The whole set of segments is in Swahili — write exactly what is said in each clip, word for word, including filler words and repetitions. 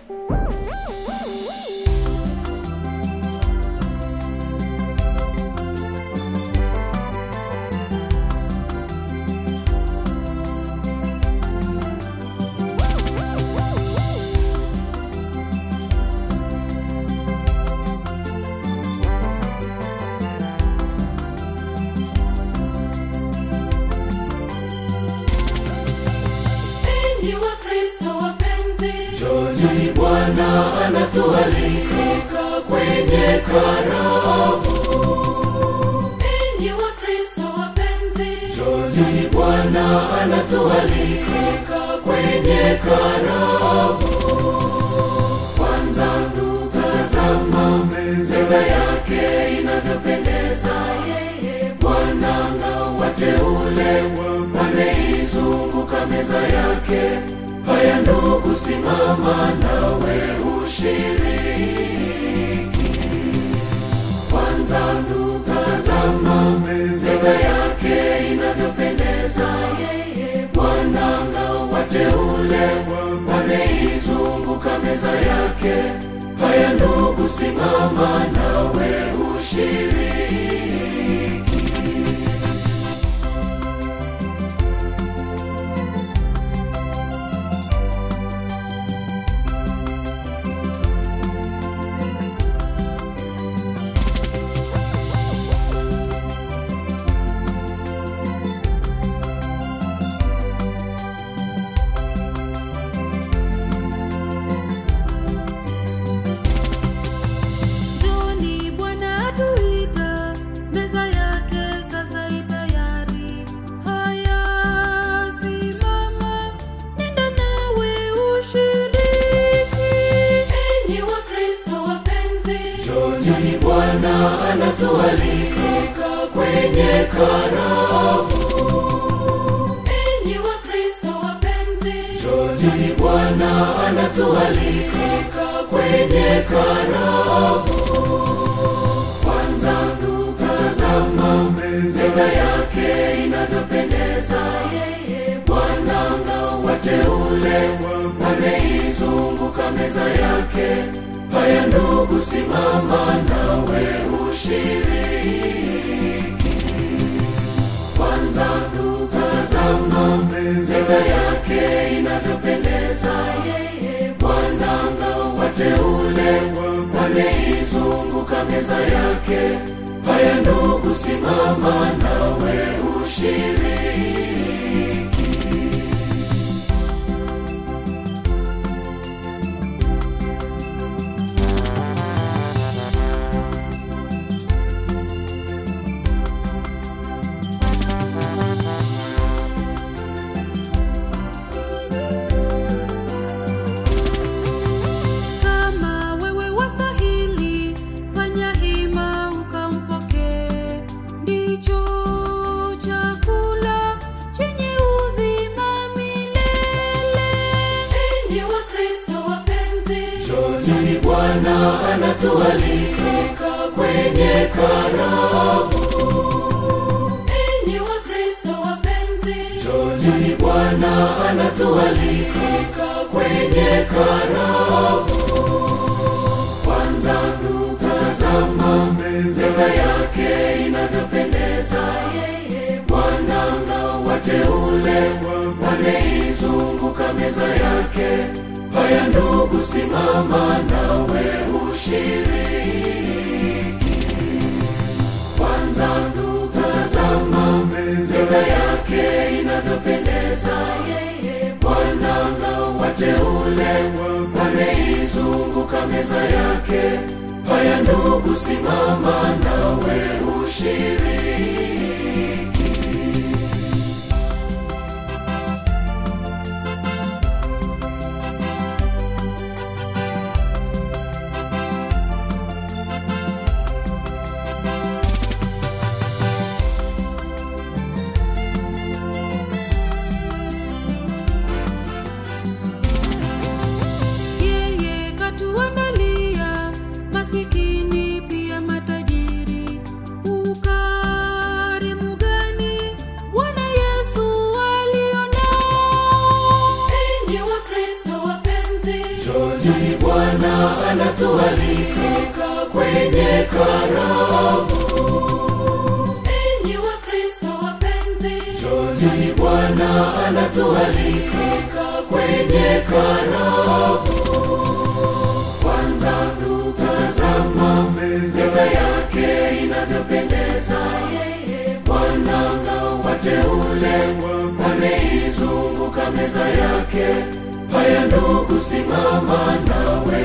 Njoni Bwana anatualika kwenye karamu. Enyi Wakristo wapenzi, Njoni Bwana anatualika kwenye karamu. Kwanza tutazama meza yake inavyopendeza. Yeye Bwana na wateule wameizunguka meza yake. Haya ndugu, simama nawe ushiriki. Kwanza tutazama meza yake inavyopendeza. Yeye Bwana na wateule wameizunguka meza yake. Haya ndugu, simama nawe ushiriki. Njoni Bwana anatualika kwenye karamu. enyi Wakristo wapenzi, Njoni Bwana anatualika kwenye karamu. Kwanza tutazama meza yake inavyopendeza. Yeye Bwana na wateule wameizunguka meza yake. Haya ndugu, simama nawe ushiriki. Kwanza tutazama meza yake inavyopendeza. Yeye Bwana na wateule wameizunguka meza yake. Haya ndugu, simama nawe ushiriki. Njoni Bwana anatualika kwenye karamu. enyi Wakristo wapenzi, Njoni Bwana anatualika kwenye karamu. Kwanza tutazama meza yake inavyopendeza. Yeye Bwana na wateule wameizunguka meza yake. Haya ndugu, simama nawe ushiriki. Kwanza tutazama meza yake inavyopendeza. Yeye Bwana na wateule wameizunguka meza yake. Haya ndugu, simama nawe ushiriki. masikini pia matajiri. Ukarimu gani Bwana Yesu alionao. Enyi Wakristo wapenzi, Njoni anatualika kwenye karamu. Enyi Wakristo wapenzi, Njoni, Bwana anatualika kwenye karamu. Kwanza tutazama meza yake inavyopendeza. Bwana na wateule wameizunguka meza yake. Haya ndugu, simama nawe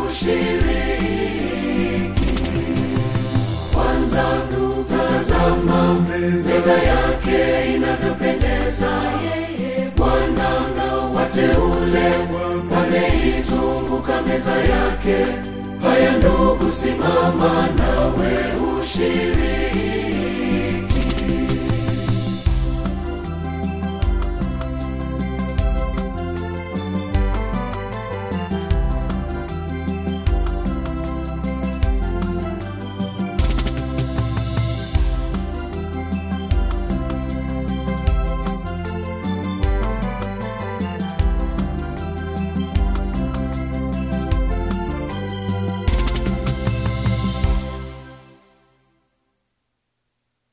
ushiriki. Kwanza tutazama meza yake inavyopendeza. Bwana na wateule wameizunguka meza yake. Haya ndugu, simama nawe ushiriki.